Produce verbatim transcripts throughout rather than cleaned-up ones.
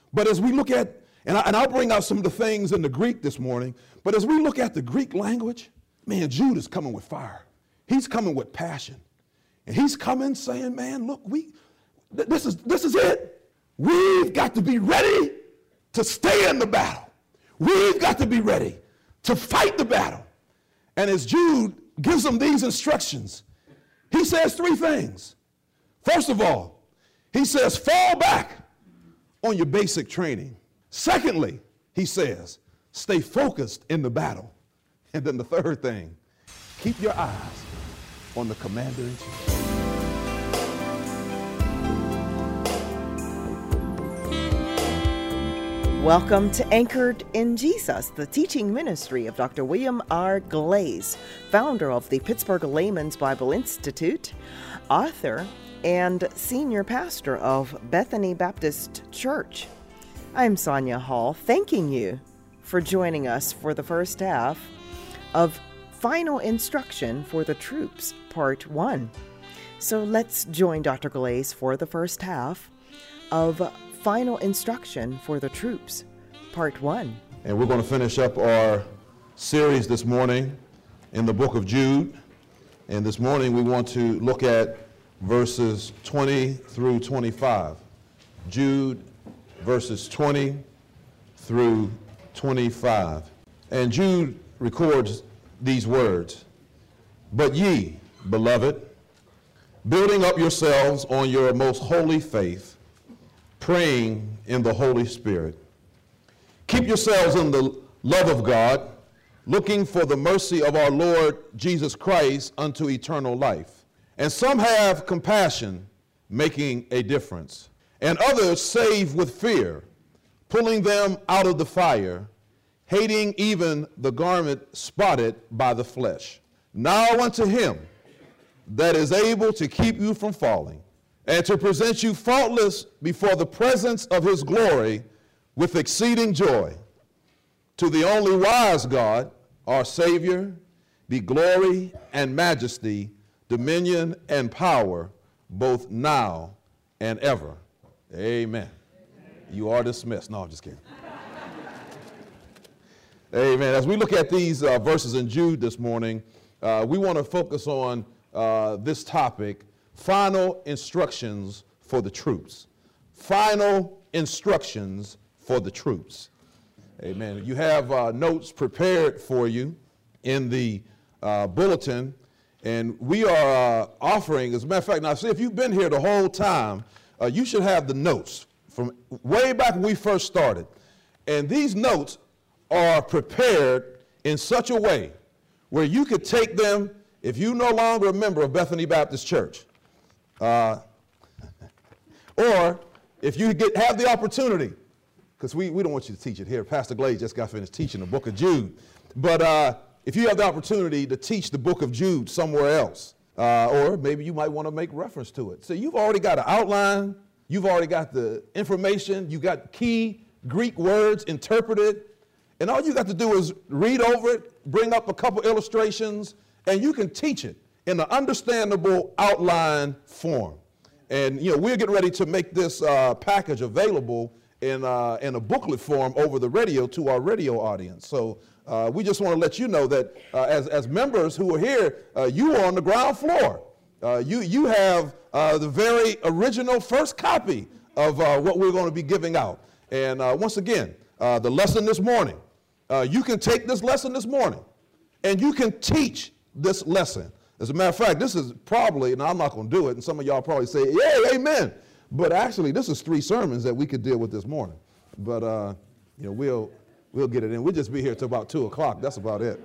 But as we look at, and, I, and I'll bring out some of the things in the Greek this morning, but as we look at the Greek language, man, Jude is coming with fire. He's coming with passion. And he's coming saying, man, look, we, th- this is, this is it. We've got to be ready to stay in the battle. We've got to be ready to fight the battle. And as Jude gives them these instructions, he says three things. First of all, he says, fall back on your basic training. Secondly, he says, stay focused in the battle. And then the third thing, keep your eyes on the commander-in-chief. Welcome to Anchored in Jesus, the teaching ministry of Doctor William R. Glaze, founder of the Pittsburgh Layman's Bible Institute, author, and senior pastor of Bethany Baptist Church. I'm Sonia Hall, thanking you for joining us for the first half of Final Instruction for the Troops, Part one. So let's join Doctor Glaze for the first half of Final Instruction for the Troops, Part one. And we're going to finish up our series this morning in the book of Jude. And this morning we want to look at verses twenty through twenty-five. Jude, verses twenty through twenty-five. And Jude records these words, "But ye, beloved, building up yourselves on your most holy faith, praying in the Holy Spirit. Keep yourselves in the love of God, looking for the mercy of our Lord Jesus Christ unto eternal life. And some have compassion, making a difference. And others save with fear, pulling them out of the fire, hating even the garment spotted by the flesh. Now unto him that is able to keep you from falling, and to present you faultless before the presence of his glory with exceeding joy. To the only wise God, our Savior, be glory and majesty, dominion and power, both now and ever. Amen." You are dismissed. No, I'm just kidding. Amen. As we look at these uh, verses in Jude this morning, uh, we want to focus on uh, this topic, final instructions for the troops. Final instructions for the troops. Amen. You have uh, notes prepared for you in the uh, bulletin, and we are uh, offering, as a matter of fact, now see, if you've been here the whole time, uh, you should have the notes from way back when we first started. And these notes are prepared in such a way where you could take them if you're no longer a member of Bethany Baptist Church. Uh, or if you get have the opportunity, because we, we don't want you to teach it here. Pastor Glaze just got finished teaching the book of Jude. But uh, if you have the opportunity to teach the book of Jude somewhere else, uh, or maybe you might want to make reference to it. So you've already got an outline. You've already got the information. You got key Greek words interpreted. And all you got to do is read over it, bring up a couple illustrations, and you can teach it in an understandable outline form. And, you know, we're getting ready to make this uh, package available in, uh, in a booklet form over the radio to our radio audience. So uh, we just want to let you know that uh, as, as members who are here, uh, you are on the ground floor. Uh, you, you have uh, the very original first copy of uh, what we're going to be giving out. And uh, once again, uh, the lesson this morning, uh, you can take this lesson this morning and you can teach this lesson. As a matter of fact, this is probably, and I'm not going to do it, and some of y'all probably say, yeah, amen. But actually, this is three sermons that we could deal with this morning. But, uh, you know, we'll, we'll get it in. We'll just be here till about two o'clock. That's about it.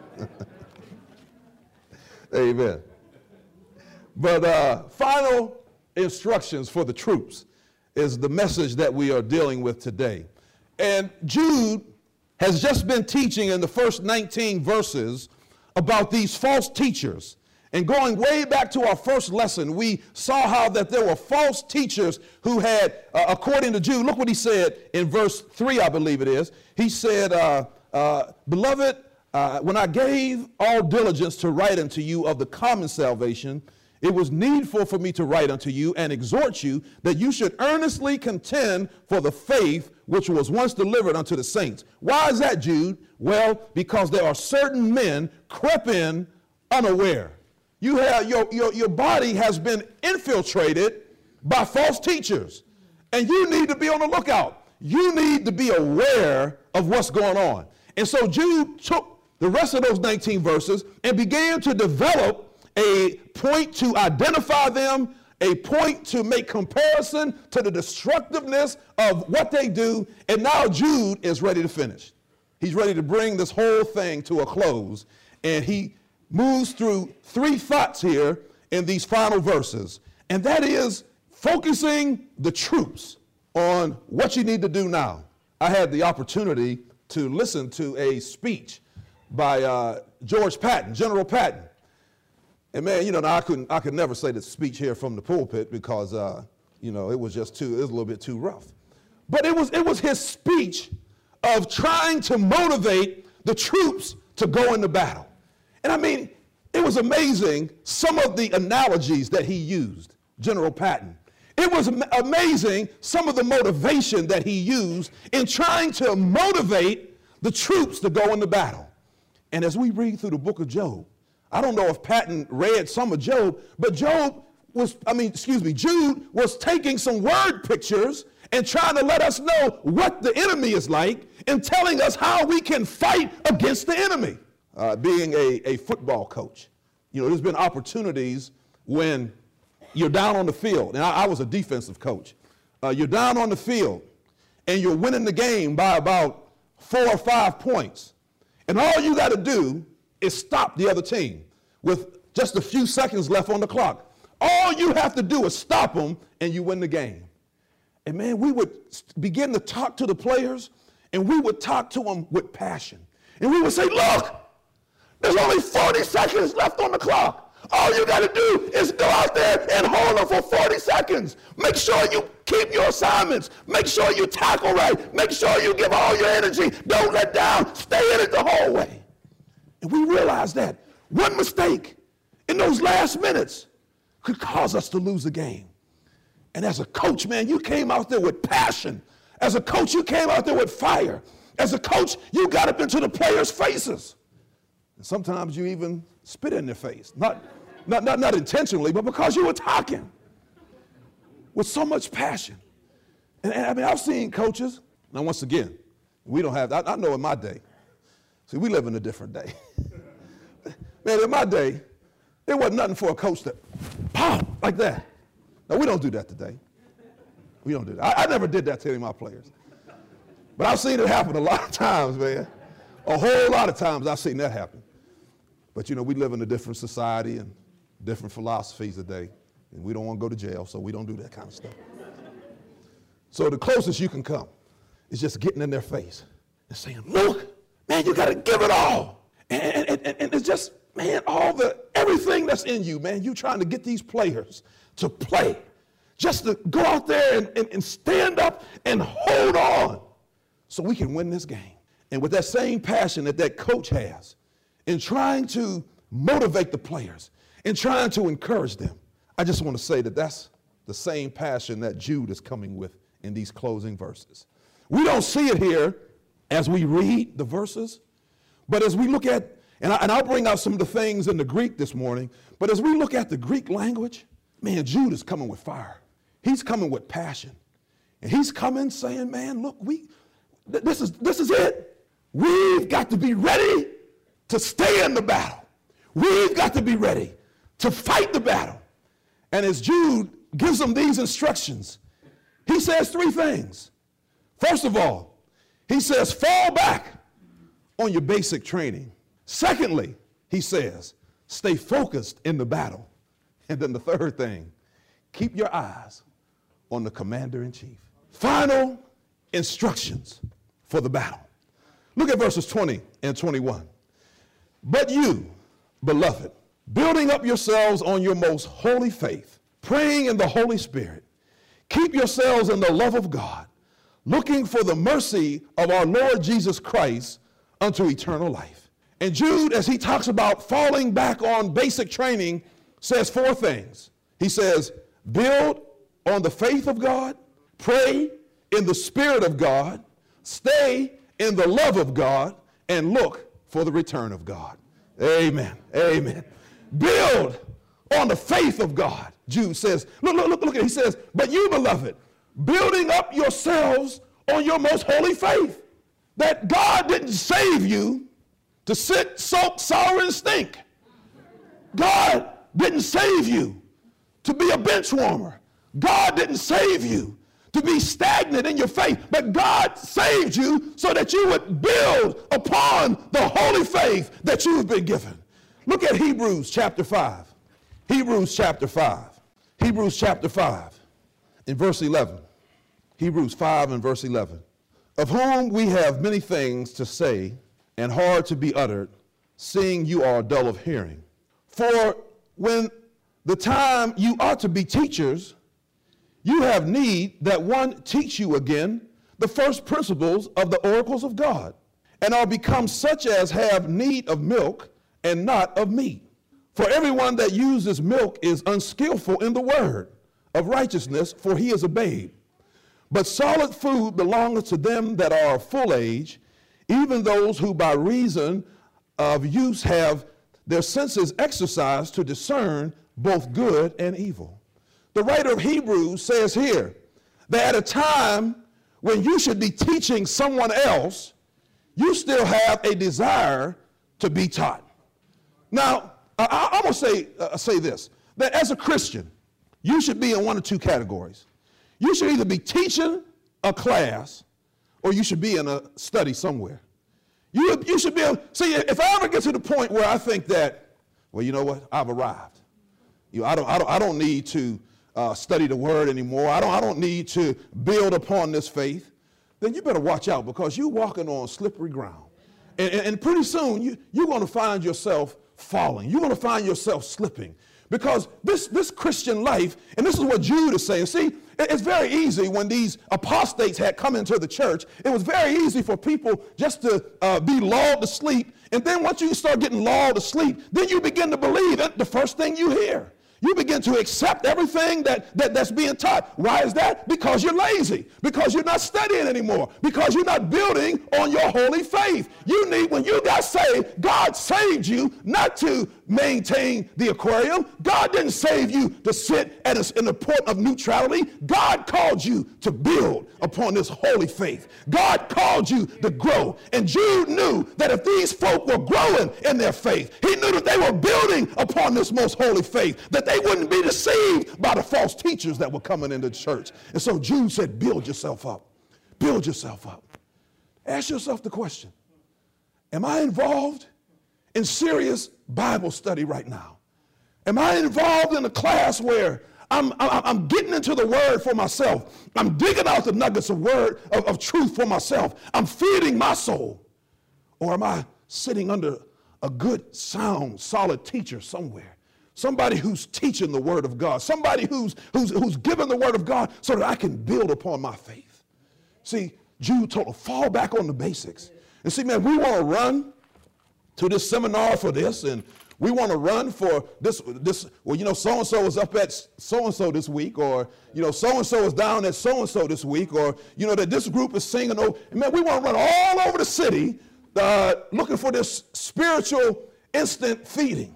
Amen. But uh, final instructions for the troops is the message that we are dealing with today. And Jude has just been teaching in the first nineteen verses about these false teachers. And going way back to our first lesson, we saw how that there were false teachers who had, uh, according to Jude, look what he said in verse three, I believe it is. He said, uh, uh, beloved, uh, when I gave all diligence to write unto you of the common salvation, it was needful for me to write unto you and exhort you that you should earnestly contend for the faith which was once delivered unto the saints. Why is that, Jude? Well, because there are certain men crept in unaware. You have your, your, your body has been infiltrated by false teachers, and you need to be on the lookout. You need to be aware of what's going on. And so Jude took the rest of those nineteen verses and began to develop a point to identify them, a point to make comparison to the destructiveness of what they do. And now Jude is ready to finish. He's ready to bring this whole thing to a close. And he moves through three thoughts here in these final verses. And that is focusing the troops on what you need to do now. I had the opportunity to listen to a speech by uh, George Patton, General Patton. And man, you know, I couldn't, I could never say the speech here from the pulpit because, uh, you know, it was just too, it was a little bit too rough. But it was, it was his speech of trying to motivate the troops to go into battle. And I mean, it was amazing some of the analogies that he used, General Patton. It was amazing some of the motivation that he used in trying to motivate the troops to go into battle. And as we read through the book of Job, I don't know if Patton read some of Job, but Job was, I mean, excuse me, Jude was taking some word pictures and trying to let us know what the enemy is like and telling us how we can fight against the enemy. Uh, being a, a football coach, you know, there's been opportunities when you're down on the field, and I, I was a defensive coach. Uh, you're down on the field, and you're winning the game by about four or five points. And all you got to do is stop the other team with just a few seconds left on the clock. All you have to do is stop them, and you win the game. And man, we would begin to talk to the players, and we would talk to them with passion. And we would say, look, there's only forty seconds left on the clock. All you got to do is go out there and hold them for forty seconds. Make sure you keep your assignments. Make sure you tackle right. Make sure you give all your energy. Don't let down. Stay in it the whole way. And we realized that one mistake in those last minutes could cause us to lose the game. And as a coach, man, you came out there with passion. As a coach, you came out there with fire. As a coach, you got up into the players' faces. And sometimes you even spit in their face. Not, not, not, not intentionally, but because you were talking with so much passion. And, and I mean, I've seen coaches, now once again, we don't have, I, I know in my day, see, we live in a different day. Man, in my day, there wasn't nothing for a coach to pop like that. Now, we don't do that today. We don't do that. I, I never did that to any of my players. But I've seen it happen a lot of times, man. A whole lot of times I've seen that happen. But, you know, we live in a different society and different philosophies today, and we don't want to go to jail, so we don't do that kind of stuff. So the closest you can come is just getting in their face and saying, look, man, you got to give it all. And, and, and, and it's just, man, all the, everything that's in you, man, you trying to get these players to play, just to go out there and, and, and stand up and hold on so we can win this game. And with that same passion that that coach has, in trying to motivate the players, in trying to encourage them, I just want to say that that's the same passion that Jude is coming with in these closing verses. We don't see it here as we read the verses, but as we look at, and, I, and I'll bring out some of the things in the Greek this morning, but as we look at the Greek language, man, Jude is coming with fire. He's coming with passion. And he's coming saying, man, look, we, th- this is, this is it. We've got to be ready to stay in the battle. We've got to be ready to fight the battle. And as Jude gives them these instructions, he says three things. First of all, he says, fall back on your basic training. Secondly, he says, stay focused in the battle. And then the third thing, keep your eyes on the commander-in-chief. Final instructions for the battle. Look at verses twenty and twenty-one. But you, beloved, building up yourselves on your most holy faith, praying in the Holy Spirit, keep yourselves in the love of God, looking for the mercy of our Lord Jesus Christ unto eternal life. And Jude, as he talks about falling back on basic training, says four things. He says, build on the faith of God, pray in the Spirit of God, stay in the love of God, and look for the return of God. Amen. Amen. Build on the faith of God. Jude says, look, look, look, look at it. He says, but you, beloved, building up yourselves on your most holy faith, that God didn't save you to sit, soak, sour, and stink. God didn't save you to be a bench warmer. God didn't save you to be stagnant in your faith, but God saved you so that you would build upon the holy faith that you've been given. Look at Hebrews chapter five. Hebrews chapter five. Hebrews chapter five in verse eleven. Hebrews five and verse eleven. Of whom we have many things to say and hard to be uttered, seeing you are dull of hearing. For when the time you ought to be teachers, you have need that one teach you again the first principles of the oracles of God, and are become such as have need of milk and not of meat. For everyone that uses milk is unskillful in the word of righteousness, for he is a babe. But solid food belongeth to them that are of full age, even those who by reason of use have their senses exercised to discern both good and evil. The writer of Hebrews says here that at a time when you should be teaching someone else, you still have a desire to be taught. Now, I, I'm going to say, uh, say this, that as a Christian, you should be in one of two categories. You should either be teaching a class or you should be in a study somewhere. You, you should be, able, see, if I ever get to the point where I think that, well, you know what, I've arrived. You know, I don't, I don't, I don't need to uh, study the word anymore. I don't, I don't need to build upon this faith. Then you better watch out, because you're walking on slippery ground. And, and, and pretty soon you, you're going to find yourself falling. You're going to find yourself slipping. Because this, this Christian life, and this is what Jude is saying. See, it's very easy when these apostates had come into the church, it was very easy for people just to uh, be lulled to sleep. And then once you start getting lulled to sleep, then you begin to believe it, the first thing you hear. You begin to accept everything that, that, that's being taught. Why is that? Because you're lazy. Because you're not studying anymore. Because you're not building on your holy faith. You need, when you got saved, God saved you not to maintain the aquarium. God didn't save you to sit at a, in the port of neutrality. God called you to build upon this holy faith. God called you to grow. And Jude knew that if these folk were growing in their faith, he knew that they were building upon this most holy faith, that they wouldn't be deceived by the false teachers that were coming into the church. And so Jude said, build yourself up. Build yourself up. Ask yourself the question, am I involved in serious Bible study right now? Am I involved in a class where I'm, I'm, I'm getting into the word for myself? I'm digging out the nuggets of word, of, of truth for myself. I'm feeding my soul. Or am I sitting under a good, sound, solid teacher somewhere? Somebody who's teaching the word of God. Somebody who's, who's, who's giving the word of God so that I can build upon my faith. See, Jude told them, fall back on the basics. And see, man, we want to run to this seminar for this, and we want to run for this, this, well, you know, so-and-so is up at so-and-so this week, or, you know, so-and-so is down at so-and-so this week, or, you know, that this group is singing. Oh, man, we want to run all over the city uh, looking for this spiritual instant feeding.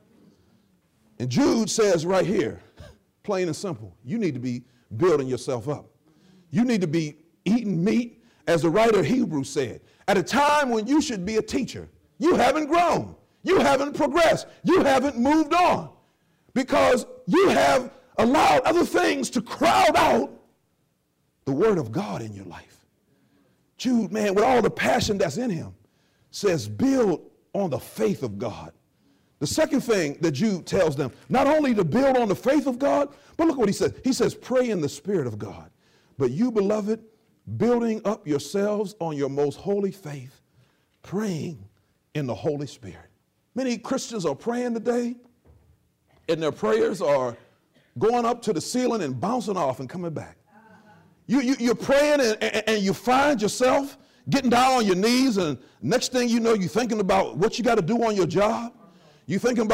And Jude says right here, plain and simple, you need to be building yourself up. You need to be eating meat, as the writer of Hebrews said, at a time when you should be a teacher. You haven't grown. You haven't progressed. You haven't moved on, because you have allowed other things to crowd out the word of God in your life. Jude, man, with all the passion that's in him, says build on the faith of God. The second thing that Jude tells them, not only to build on the faith of God, but look what he says. He says, pray in the Spirit of God. But you, beloved, building up yourselves on your most holy faith, praying in the Holy Spirit. Many Christians are praying today, and their prayers are going up to the ceiling and bouncing off and coming back. You, you, you're praying, and, and, and you find yourself getting down on your knees, and next thing you know, you're thinking about what you got to do on your job. You're thinking about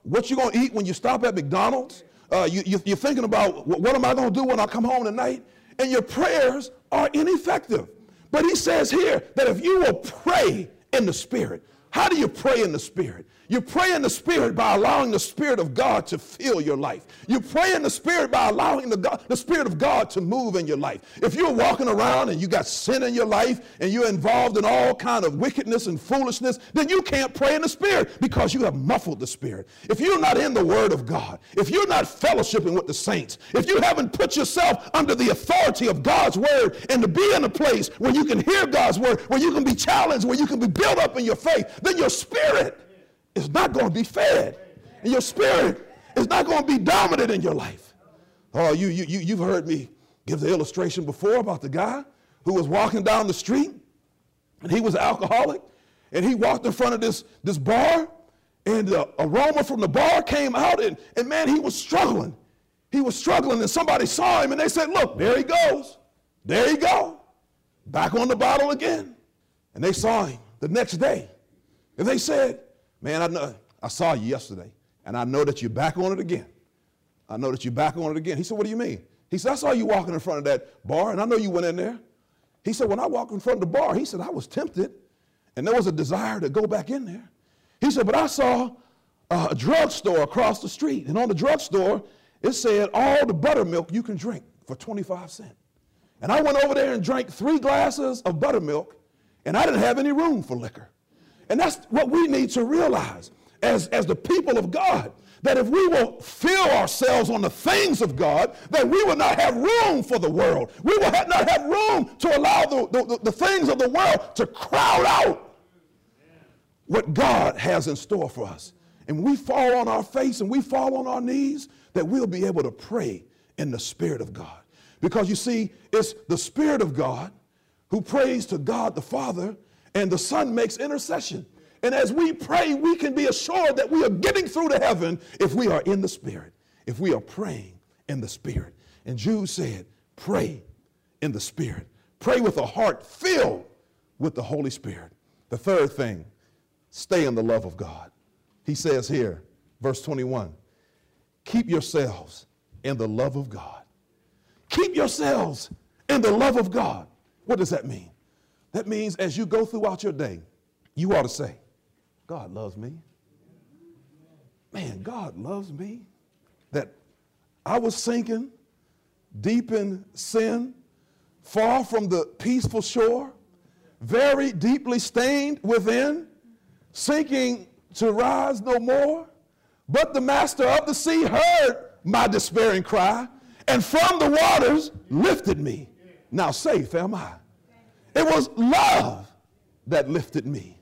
what you're going to eat when you stop at McDonald's. Uh, you, you, you're thinking about, what am I going to do when I come home tonight? And your prayers are ineffective. But he says here that if you will pray in the Spirit, how do you pray in the Spirit? You pray in the Spirit by allowing the Spirit of God to fill your life. You pray in the Spirit by allowing the, God, the Spirit of God to move in your life. If you're walking around and you got sin in your life and you're involved in all kind of wickedness and foolishness, then you can't pray in the Spirit because you have muffled the Spirit. If you're not in the Word of God, if you're not fellowshipping with the saints, if you haven't put yourself under the authority of God's Word and to be in a place where you can hear God's Word, where you can be challenged, where you can be built up in your faith, then your spirit is not going to be fed, and your spirit is not going to be dominant in your life. Oh, you, you, you, you've heard me give the illustration before about the guy who was walking down the street, and he was an alcoholic, and he walked in front of this, this bar, and the aroma from the bar came out, and, and man, he was struggling. He was struggling, and somebody saw him, and they said, look, there he goes. There you go. Back on the bottle again. And they saw him the next day, and they said, man, I know, I saw you yesterday, and I know that you're back on it again. I know that you're back on it again. He said, what do you mean? He said, I saw you walking in front of that bar, and I know you went in there. He said, when I walked in front of the bar, he said, I was tempted, and there was a desire to go back in there. He said, but I saw a drugstore across the street, and on the drugstore, it said all the buttermilk you can drink for twenty-five cents. And I went over there and drank three glasses of buttermilk, and I didn't have any room for liquor. And that's what we need to realize as, as the people of God, that if we will fill ourselves on the things of God, that we will not have room for the world. We will have not have room to allow the, the, the things of the world to crowd out what God has in store for us. And we fall on our face and we fall on our knees, that we'll be able to pray in the Spirit of God. Because you see, it's the Spirit of God who prays to God the Father, and the Son makes intercession. And as we pray, we can be assured that we are getting through to heaven if we are in the Spirit, if we are praying in the Spirit. And Jude said, pray in the Spirit. Pray with a heart filled with the Holy Spirit. The third thing, stay in the love of God. He says here, verse twenty-one, keep yourselves in the love of God. Keep yourselves in the love of God. What does that mean? That means as you go throughout your day, you ought to say, God loves me. Man, God loves me. That I was sinking deep in sin, far from the peaceful shore, very deeply stained within, sinking to rise no more. But the master of the sea heard my despairing cry, and from the waters lifted me. Now safe am I. It was love that lifted me.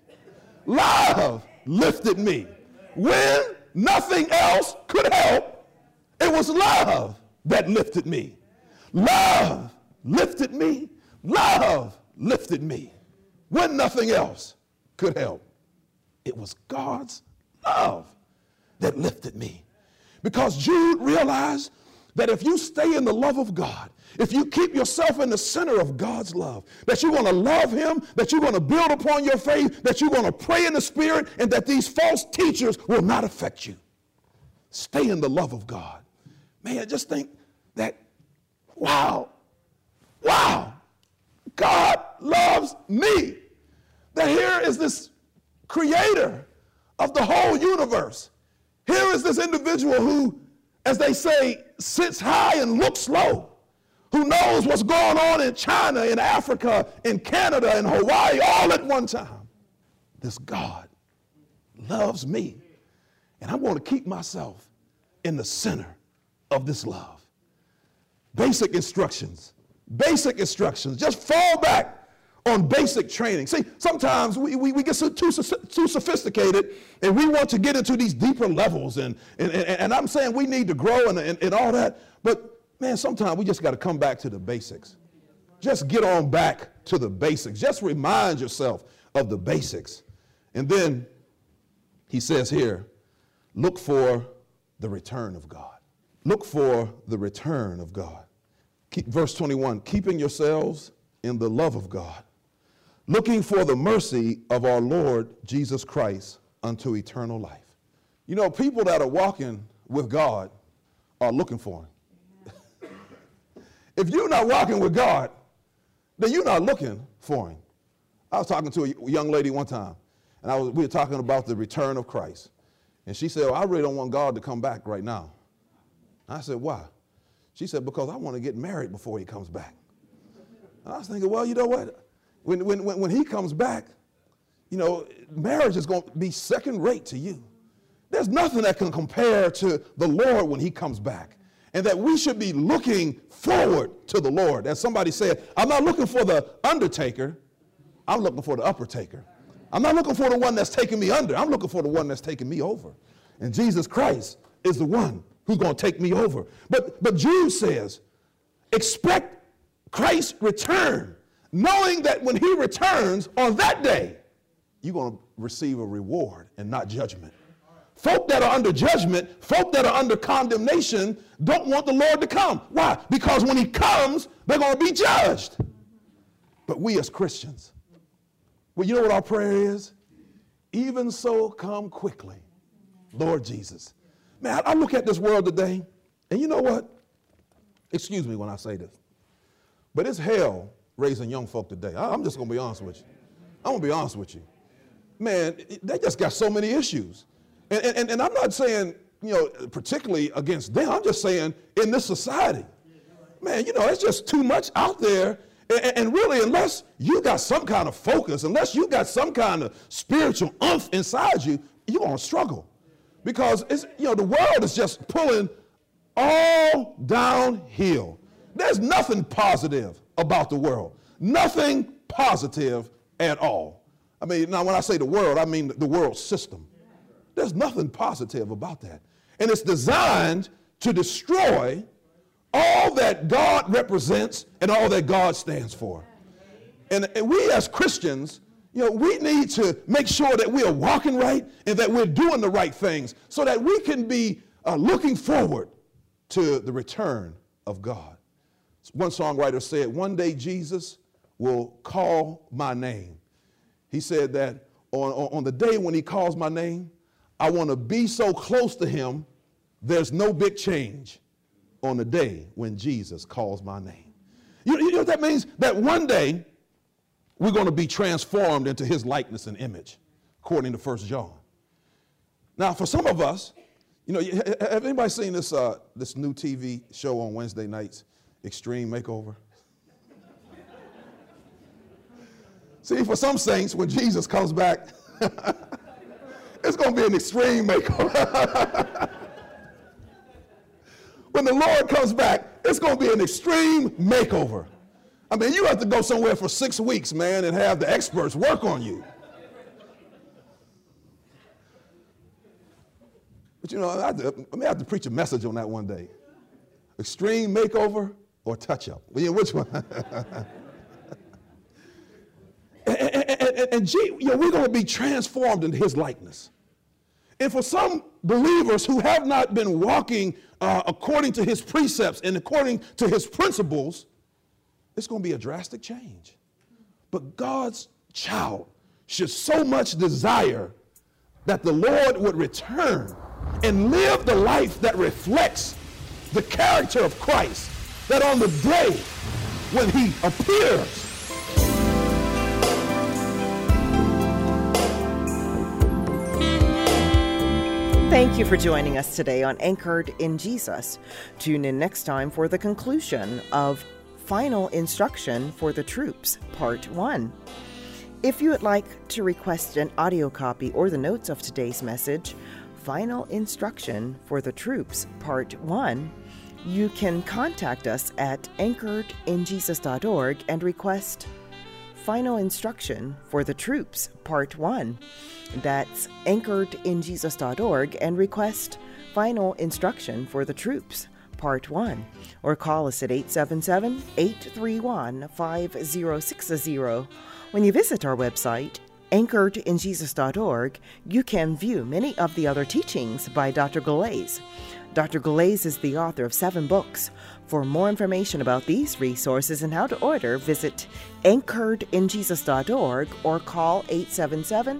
Love lifted me. When nothing else could help, it was love that lifted me. Love lifted me. Love lifted me. When nothing else could help, it was God's love that lifted me. Because Jude realized that if you stay in the love of God, if you keep yourself in the center of God's love, that you're going to love him, that you're going to build upon your faith, that you're going to pray in the Spirit, and that these false teachers will not affect you. Stay in the love of God. Man, just think that, wow, wow, God loves me. That here is this creator of the whole universe. Here is this individual who, as they say, sits high and looks low, who knows what's going on in China, in Africa, in Canada, in Hawaii, all at one time. This God loves me, and I'm going to keep myself in the center of this love. Basic instructions, basic instructions. Just fall back on basic training. See, sometimes we, we, we get so, too, too sophisticated, and we want to get into these deeper levels, and, and, and, and I'm saying we need to grow and, and, and all that, but man, sometimes we just got to come back to the basics. Just get on back to the basics. Just remind yourself of the basics. And then he says here, look for the return of God. Look for the return of God. Keep, verse twenty-one, keeping yourselves in the love of God, looking for the mercy of our Lord Jesus Christ unto eternal life. You know, people that are walking with God are looking for him. If you're not walking with God, then you're not looking for him. I was talking to a young lady one time, and I was, we were talking about the return of Christ. And she said, well, I really don't want God to come back right now. I said, why? She said, because I want to get married before he comes back. And I was thinking, well, you know what? When, when, when he comes back, you know, marriage is going to be second rate to you. There's nothing that can compare to the Lord when he comes back. And that we should be looking forward to the Lord. As somebody said, I'm not looking for the undertaker. I'm looking for the upper taker. I'm not looking for the one that's taking me under. I'm looking for the one that's taking me over. And Jesus Christ is the one who's going to take me over. But, but Jude says, expect Christ's return, knowing that when he returns on that day, you're going to receive a reward and not judgment. Folk that are under judgment, folk that are under condemnation, don't want the Lord to come. Why? Because when he comes, they're going to be judged. But we as Christians, well, you know what our prayer is? Even so, come quickly, Lord Jesus. Man, I look at this world today, and you know what? Excuse me when I say this, but it's hell raising young folk today. I'm just going to be honest with you. I'm going to be honest with you. Man, they just got so many issues. And, and, and I'm not saying, you know, particularly against them. I'm just saying in this society, man, you know, it's just too much out there. And, and really, unless you got some kind of focus, unless you got some kind of spiritual oomph inside you, you're going to struggle. Because, it's, you know, the world is just pulling all downhill. There's nothing positive about the world. Nothing positive at all. I mean, now when I say the world, I mean the world system. There's nothing positive about that. And it's designed to destroy all that God represents and all that God stands for. And, and we as Christians, you know, we need to make sure that we are walking right and that we're doing the right things so that we can be uh, looking forward to the return of God. One songwriter said, one day Jesus will call my name. He said that on, on the day when he calls my name, I want to be so close to him, there's no big change on the day when Jesus calls my name. You, you know what that means? That one day we're going to be transformed into his likeness and image, according to First John. Now, for some of us, you know, have anybody seen this, uh, this new T V show on Wednesday nights, Extreme Makeover? See, for some saints, when Jesus comes back, it's going to be an extreme makeover. When the Lord comes back, it's going to be an extreme makeover. I mean, you have to go somewhere for six weeks, man, and have the experts work on you. But, you know, I, have to, I may have to preach a message on that one day. Extreme makeover or touch-up? Well, yeah, which one? and, and, and, and gee, you know, we're going to be transformed into his likeness. And for some believers who have not been walking uh, according to his precepts and according to his principles, it's going to be a drastic change. But God's child should so much desire that the Lord would return and live the life that reflects the character of Christ, that on the day when he appears, thank you for joining us today on Anchored in Jesus. Tune in next time for the conclusion of Final Instruction for the Troops, Part one. If you would like to request an audio copy or the notes of today's message, Final Instruction for the Troops, Part one, you can contact us at anchored in jesus dot org and request Final Instruction for the Troops, Part one. That's anchored in jesus dot org and request Final Instruction for the Troops, Part one. Or call us at eight seven seven, eight three one, five zero six zero. When you visit our website, anchored in jesus dot org, you can view many of the other teachings by Doctor Galais. Doctor Galais is the author of seven books. For more information about these resources and how to order, visit anchored in jesus dot org or call eight seven seven,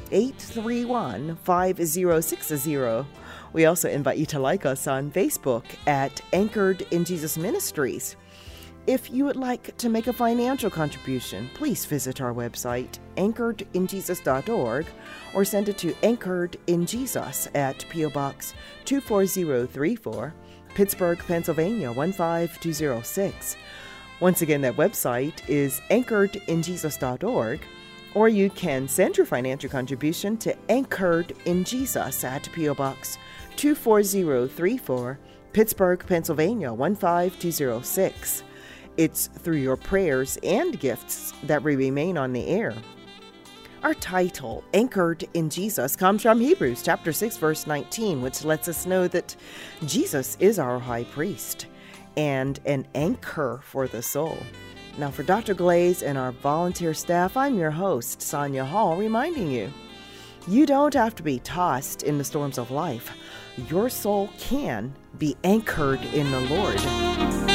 eight three one, five zero six zero. We also invite you to like us on Facebook at Anchored in Jesus Ministries. If you would like to make a financial contribution, please visit our website, anchored in jesus dot org, or send it to Anchored in Jesus at P O Box two four zero three four, Pittsburgh, Pennsylvania one five two zero six. Once again, that website is anchored in jesus dot org, or you can send your financial contribution to Anchored in Jesus at P O Box two four zero three four, Pittsburgh, Pennsylvania one five two zero six. It's through your prayers and gifts that we remain on the air. Our title, Anchored in Jesus, comes from Hebrews chapter six, verse nineteen, which lets us know that Jesus is our high priest and an anchor for the soul. Now, for Doctor Glaze and our volunteer staff, I'm your host, Sonia Hall, reminding you, you don't have to be tossed in the storms of life. Your soul can be anchored in the Lord.